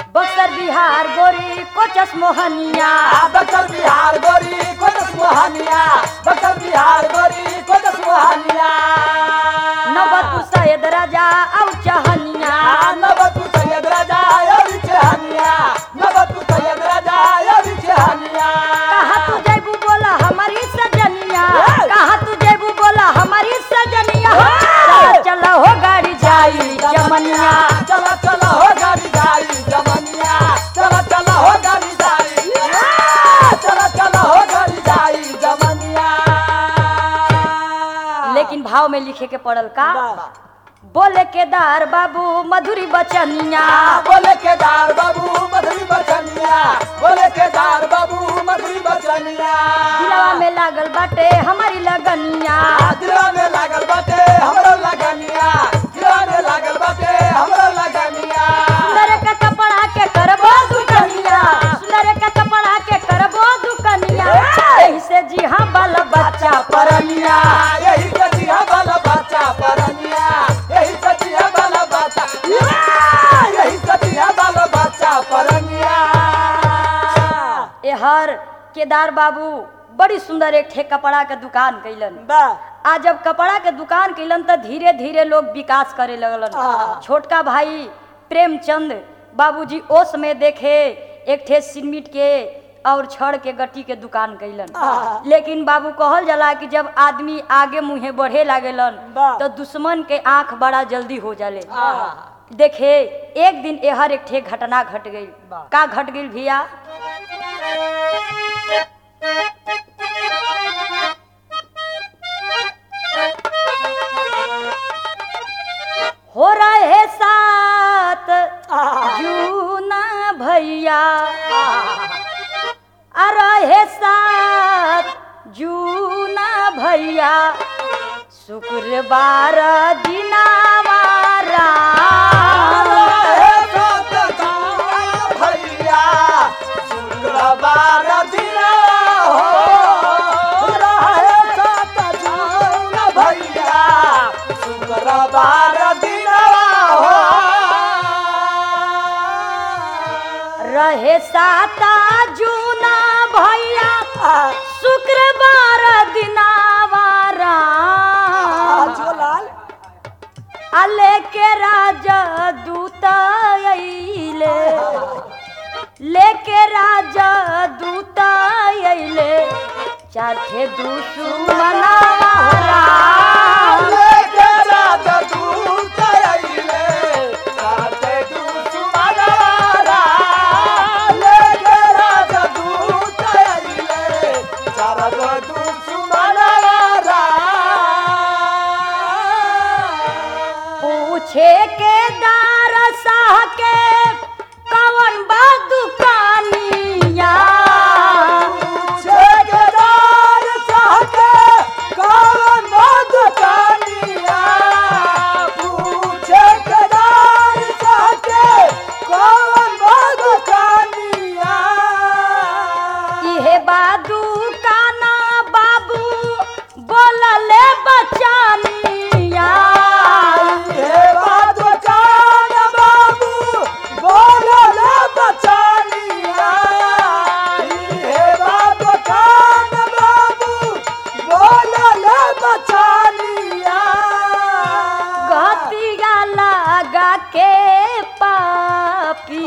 बक्सर बिहार गोरी कोचस मोहनिया बक्सर बिहार गोरी कोचस मोहनिया बक्सर बिहार गोरी कोचस मोहनिया नवतपुर सैयद राजा और चहनिया नवतपुर सैयद राजा और चहनिया नवतपुर सैयद राजा और चहनिया कहाँ तू जैबू बोला हमारी सजनिया कहाँ तू जैबू बोला हमारी सजनिया चलो हो गाड़ी जाई जमनिया चला चला हो गाड़ी जाई जमनिया चला चला हो गाड़ी जाई चला चला हो गाड़ी जाई जमनिया। लेकिन भाव में लिखे के पड़ल का बोले केदार बाबू मधुरी बचनिया बोले केदार बाबू मधुरी बचनिया बोले केदार बाबू मधुरी बचनिया दिलवा में लागल बाटे हमारी लगनिया दिलवा में लागल बाटे हमरो लगनिया दिलवा में लागल बाटे हमरो लगनिया सुंदर का कपड़ा के करबो दुकनिया सुंदर का कपड़ा के करबो दुकनिया यही से जी हाँ बाल बच्चा परनिया यही सचिया वाला बच्चा परनिया यही सचिया वाला बच्चा यही सचिया वाला बच्चा परनिया। ए हर केदार बाबू बड़ी सुंदर एक ठे कपड़ा के दुकान कैलन आ जब कपड़ा के दुकान कैलन तो धीरे धीरे लोग विकास करे लगलन। छोटका भाई प्रेमचंद बाबूजी ओ समय देखे एक ठे सीमेंट के और छड़ के गट्टी के दुकान कैलन। लेकिन बाबू कहल जाला कि जब आदमी आगे मुहे बढ़े लागेलन तो दुश्मन के आंख बड़ा जल्दी हो जाले। देखे एक दिन एहर एक ठे घटना घट गई। का घट गई भैया? हो रहे साथ जूना भैया रहे साथ जूना भैया शुक्रवार दिनावारा भैया शुक्रवार दिना हो रहे भैया शुक्रवार दिना हो रहे साता जूना भैया शुक्रवार दिनावारा अले के राजा दूत अइले लेके राजा दूत अइले चाहे दुश्मनारा लेके राजा दूत अइले चाहे दुश्मनारा लेके राजा दूत अइले चाहे दुश्मनारा पूछे के दार साह के कवन बा दुकानिया ठेकेदार साहके कौन दुकानिया पूछे केदार साहके कौन दुकानिया इहे बा दुकाना बाबू बोलले बचानिया हे बात बचान बाबू बोलले बचानिया हे बात बचान बाबू बोलले बचानिया घटिया लगा के पापी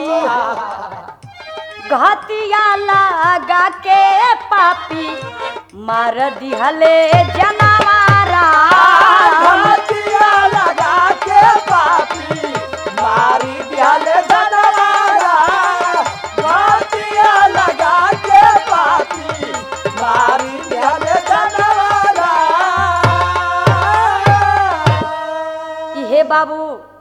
घटिया लगा के पापी मार दिहले जनवारा घाटिया लगा के पापी मारी दिहले जनवारा घाटिया लगा के पापी मारी दिहले जनवारा इहे बाबू